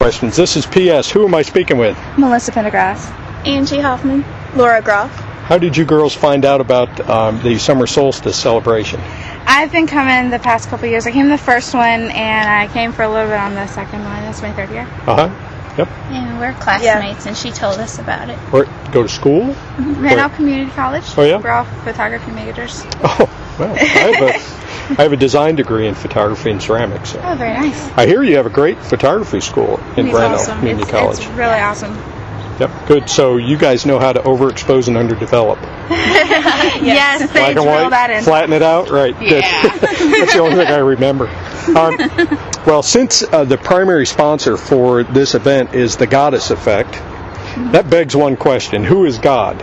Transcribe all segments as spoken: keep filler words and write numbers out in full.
Questions. This is P S. Who am I speaking with? Melissa Pendergrass. Angie Hoffman. Laura Groff. How did you girls find out about um, the summer solstice celebration? I've been coming the past couple years. I came the first one, and I came for a little bit on the second one. That's my third year. Uh-huh. Yep. Yeah, we're classmates, yeah. And she told us about it. Where, go to school? Mm-hmm. Randolph Community College. Oh, yeah? We're all photography majors. Oh, well, I have a, I have a design degree in photography and ceramics. So. Oh, very nice. I hear you have a great photography school in it's Randolph awesome. Community it's, College. It's really awesome. Yep, good. So you guys know how to overexpose and underdevelop. yes, yes, they Black and drill white, that in. Flatten it out, right? Yeah. That's the only thing I remember. Um, well, since uh, the primary sponsor for this event is the Goddess Effect, mm-hmm. that begs one question: who is God?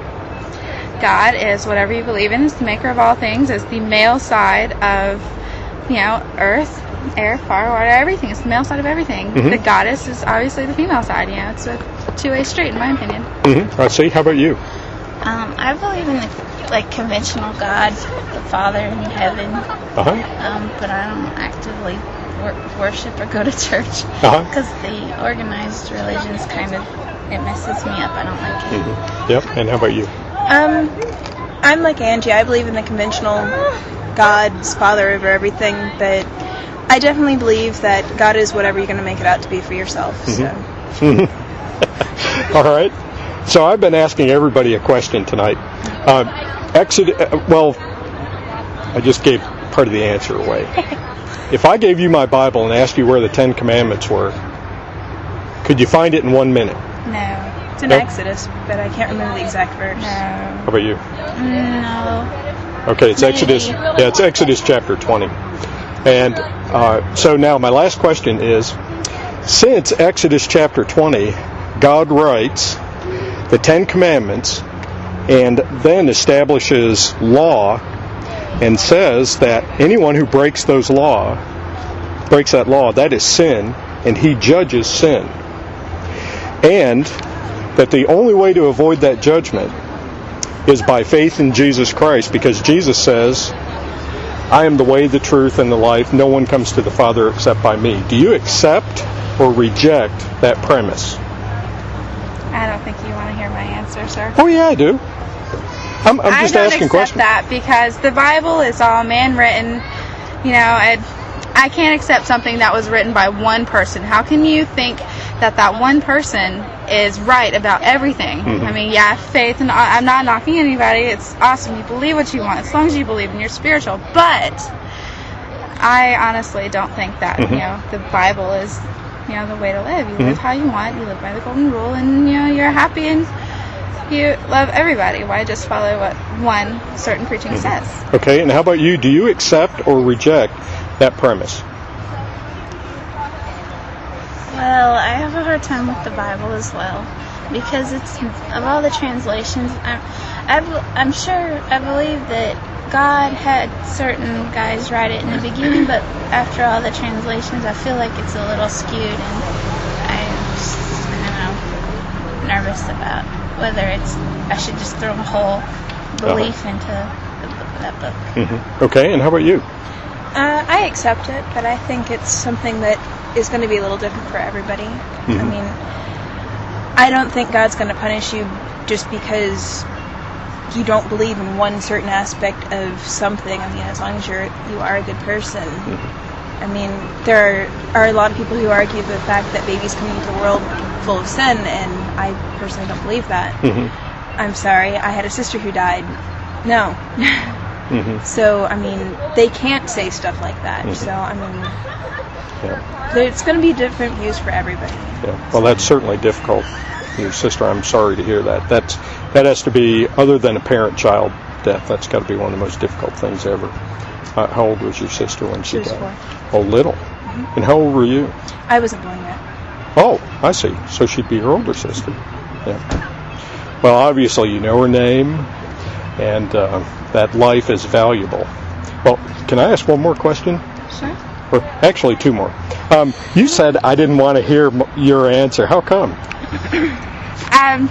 God is whatever you believe in. Is the maker of all things. Is the male side of, you know, earth, air, fire, water, everything. It's the male side of everything. Mm-hmm. The goddess is obviously the female side. You know, it's a two-way street, in my opinion. Mm-hmm. I see. How about you? Um, I believe in the like conventional God, the Father in heaven. Uh-huh. Um, but I don't actively wor- worship or go to church uh-huh. because the organized religions kind of it messes me up. I don't like it. Mm-hmm. Yep. And how about you? Um, I'm like Angie. I believe in the conventional God's Father over everything, but I definitely believe that God is whatever you're going to make it out to be for yourself. Mm-hmm. So. All right. So I've been asking everybody a question tonight. Uh, Exodus. Uh, well, I just gave part of the answer away. If I gave you my Bible and asked you where the Ten Commandments were, could you find it in one minute? No. It's in nope. Exodus, but I can't remember the exact verse. No. How about you? No. Okay, it's Maybe. Exodus. Yeah, it's Exodus chapter twenty. And uh, so now my last question is, since Exodus chapter twenty, God writes the Ten Commandments and then establishes law and says that anyone who breaks those law, breaks that law, that is sin, and he judges sin. And that the only way to avoid that judgment is by faith in Jesus Christ, because Jesus says, I am the way, the truth, and the life. No one comes to the Father except by me. Do you accept or reject that premise? I don't think you want to hear my answer, sir. Oh, yeah, I do. I'm, I'm just asking questions. I don't accept that because the Bible is all man-written. You know, and I can't accept something that was written by one person. How can you think that that one person is right about everything? Mm-hmm. I mean, yeah, faith, and I'm not knocking anybody. It's awesome. You believe what you want, as long as you believe and you're spiritual. But I honestly don't think that, mm-hmm. you know, the Bible is, you know, the way to live. You mm-hmm. live how you want. You live by the golden rule, and, you know, you're happy and you love everybody. Why just follow what one certain preaching mm-hmm. says? Okay, and how about you? Do you accept or reject that premise? Well, I have a hard time with the Bible as well, because it's of all the translations. I'm, I, I'm sure I believe that God had certain guys write it in the beginning, but after all the translations, I feel like it's a little skewed, and I'm just kind of nervous about whether it's I should just throw a whole belief uh-huh. into the, that book. Mm-hmm. Okay, and how about you? Uh, I accept it, but I think it's something that is going to be a little different for everybody. Mm-hmm. I mean, I don't think God's going to punish you just because you don't believe in one certain aspect of something. I mean, as long as you're you are a good person. Mm-hmm. I mean, there are, are a lot of people who argue the fact that babies come into the world full of sin, and I personally don't believe that. Mm-hmm. I'm sorry, I had a sister who died. No. Mm-hmm. So, I mean, they can't say stuff like that. Mm-hmm. So, I mean, yeah. It's going to be different views for everybody. Yeah. Well, that's certainly difficult. Your sister, I'm sorry to hear that. That's, that has to be, other than a parent-child death, that's got to be one of the most difficult things ever. Uh, how old was your sister when she, she was died? Four. Oh, little. Mm-hmm. And how old were you? I wasn't born yet. Oh, I see. So she'd be your older sister. Yeah. Well, obviously you know her name, and uh, that life is valuable. Well, can I ask one more question? Sure. Or actually two more. Um, you said I didn't want to hear m- your answer. How come? Um,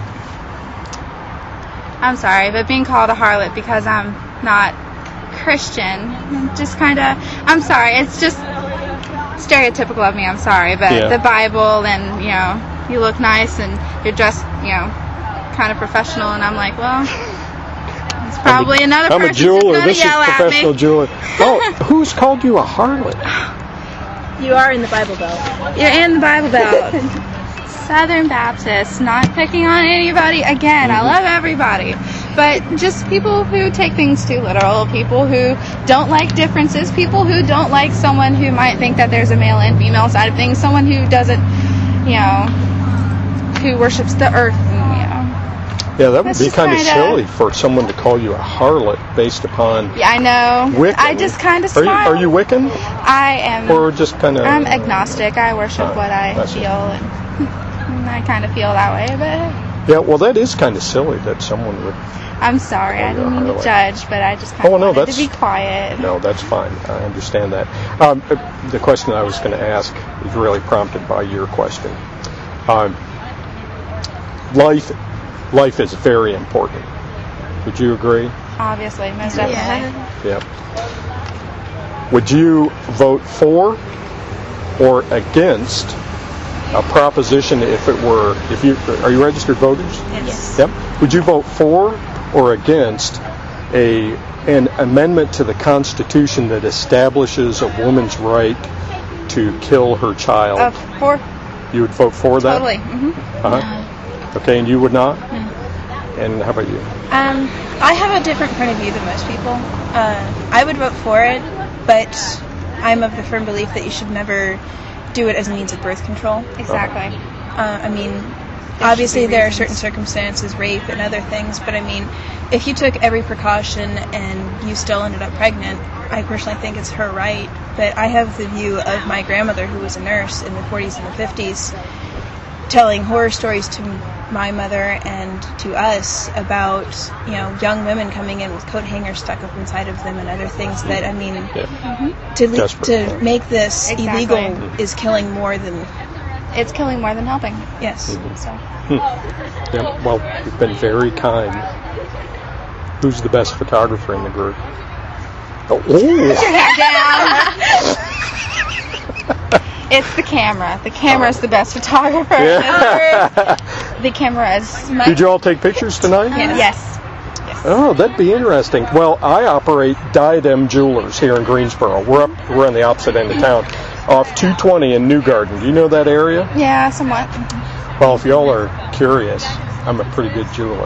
I'm sorry, but being called a harlot because I'm not Christian, just kind of, I'm sorry, it's just, stereotypical of me, I'm sorry, but Yeah. the Bible and, you know, you look nice and you're dressed, you know, kind of professional, and I'm like, well, it's probably I'm a, another I'm person a jeweler. who's This is going to yell at professional me. jeweler. Oh, who's called you a harlot? You are in the Bible Belt. You're in the Bible Belt. Southern Baptist, not picking on anybody. Again, I love everybody. But just people who take things too literal, people who don't like differences, people who don't like someone who might think that there's a male and female side of things, someone who doesn't, you know, who worships the earth, and, you know. Yeah, that would That's be just kind of kinda- silly for someone to call you a harlot based upon Yeah, I know. Wiccan. I just kind of Are you, smile. are you Wiccan? I am. Or just kind of... I'm agnostic. I worship Oh, what I that's feel, it. and I kind of feel that way, but Yeah, well, that is kind of silly that someone would... I'm sorry. I didn't mean to Harlot. judge, but I just kind of Oh, no, wanted that's- to be quiet. No, that's fine. I understand that. Um, the question I was going to ask is really prompted by your question. Um, life, life is very important. Would you agree? Obviously, most definitely. Yep. Would you vote for or against a proposition if it were, if you, are you registered voters? Yes. Yep. Would you vote for or against a an amendment to the Constitution that establishes a woman's right to kill her child? Of course, You would vote for that? totally. hmm Uh-huh. Okay, and you would not? And how about you? Um, I have a different point of view than most people. Uh, I would vote for it, but I'm of the firm belief that you should never do it as a means of birth control. Exactly. Uh, I mean, obviously be there are reasons. certain circumstances, rape and other things, but I mean, if you took every precaution and you still ended up pregnant, I personally think it's her right. But I have the view of my grandmother, who was a nurse in the forties and the fifties, telling horror stories to my mother and to us about, you know, young women coming in with coat hangers stuck up inside of them and other things that, I mean, Yeah. to le- Desperate. to make this Exactly. illegal is killing more than, It's killing more than helping. yes. So, Yep. Well, you've been very kind. Who's the best photographer in the group? Oh, it's the camera. The camera is the best photographer. yeah. The camera is. My, Did you all take pictures tonight? Yes. Oh, that'd be interesting. Well, I operate Diadem Jewelers here in Greensboro. We're up, we're on the opposite end of town, off two twenty in New Garden. Do you know that area? Yeah, somewhat. Well, if y'all are curious, I'm a pretty good jeweler.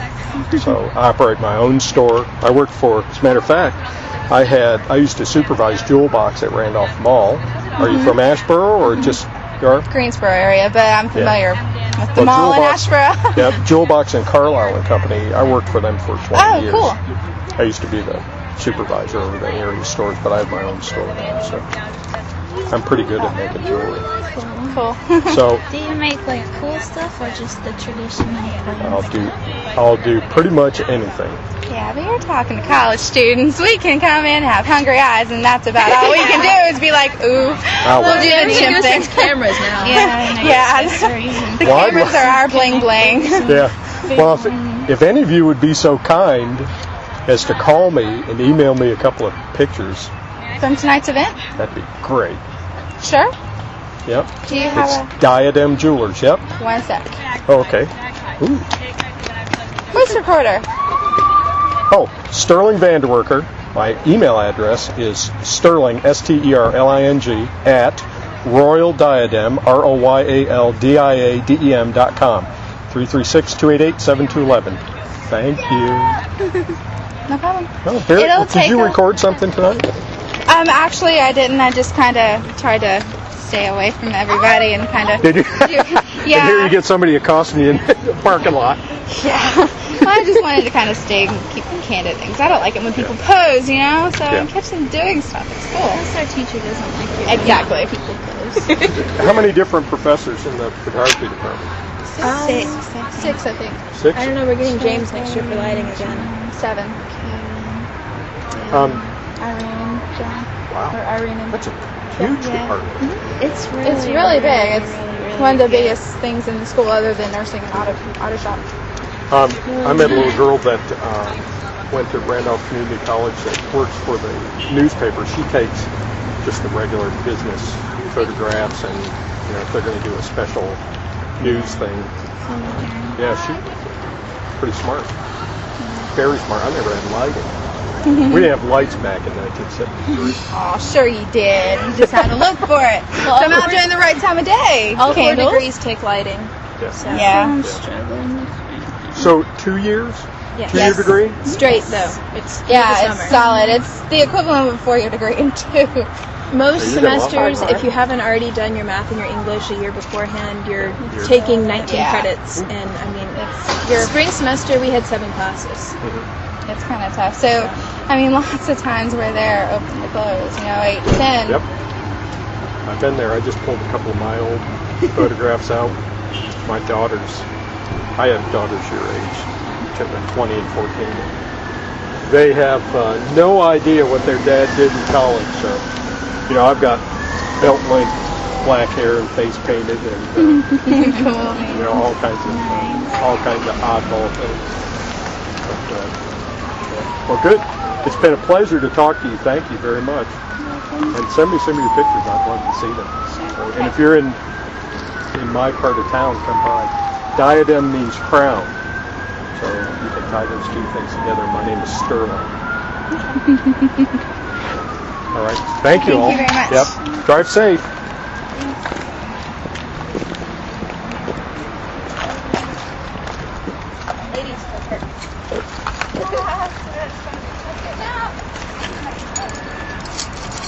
So I operate my own store. I work for, as a matter of fact, I had I used to supervise Jewel Box at Randolph Mall. Are you from Asheboro or just you are? Greensboro area, but I'm familiar with the Well, mall in Jewel Box- Asheboro. Yeah, Jewel Box and Carlisle and Company. I worked for them for twenty Oh, years. cool. I used to be the supervisor over the area stores, but I have my own store now, so I'm pretty good at making jewelry. Cool. So Do you make like cool stuff or just the traditional I'll things? do I'll do pretty much anything. Yeah, but you're talking to college students. We can come in, have hungry eyes, and that's about all we can do is be like, ooh, Oh, we'll well. do the chimp thing. cameras now. Yeah, yeah. The Well, I'd cameras li- are our bling bling. Yeah. Well, if, if any of you would be so kind as to call me and email me a couple of pictures, From tonight's event? that'd be great. Sure. Yep. Do you have It's Diadem Jewelers. Yep. a one sec? Oh, okay. Ooh. Voice recorder. Oh, Sterling Vanderwerker. My email address is sterling, S T E R L I N G, at Royal Diadem, R O Y A L D I A D E M dot com. three three six, two eight eight, seven two one one. Thank you. No problem. Oh, here, It'll did take you a- record something tonight? Um, actually, I didn't. I just kind of tried to stay away from everybody and kind of. Did you? Yeah. And here you get somebody accosting you in the parking lot. Yeah. Well, I just wanted to kind of stay and keep candid things. I don't like it when people pose, you know. So Yeah. it keeps them doing stuff at school. Unless our teacher doesn't like it. Exactly. People pose. How many different professors in the photography department? Six. Six, I think. Six? I don't know, we're getting James next year for lighting again. Seven. Um, Irene, John, or wow. Irene. And That's a huge Yeah. department. It's really, It's really big. It's really, really one of the good. biggest things in the school, other than nursing and auto auto shop. Um, I met a little girl that uh, went to Randolph Community College that works for the newspaper. She takes just the regular business photographs, and you know if they're going to do a special news thing. Yeah, she's pretty smart. Very smart. I never had lighting. We didn't have lights back in nineteen seventy-three. Oh, sure you did. You just had to look for it. Well, Come out during the right time of day. All four Candles. degrees take lighting. Yeah. So. Yeah. I'm struggling with it. So two years, Yes. two-year Yes. degree. Straight though. It's through Yeah, the it's summer. solid. It's the equivalent of a four-year degree in two. Most So you got a lot semesters, more. if you haven't already done your math and your English a year beforehand, you're taking nineteen Yeah. credits. And I mean, it's your spring semester. We had seven classes. It's kind of tough. So, I mean, lots of times we're there open to close, you know, eight to ten. Yep. I've been there. I just pulled a couple of my old photographs out. My daughters. I have daughters your age, twenty and fourteen. They have uh, no idea what their dad did in college. So, you know, I've got belt-length black hair and face painted, and uh, Cool. you know all kinds of uh, all kinds of oddball things. But, uh, yeah. Well, good. It's been a pleasure to talk to you. Thank you very much. And send me some of your pictures. I'd love to see them. So, and if you're in in my part of town, come by. Diadem means crown. So you can tie those two things together. My name is Sterling. All right. Thank you Thank all. you very much. Yep. Drive safe. Ladies first.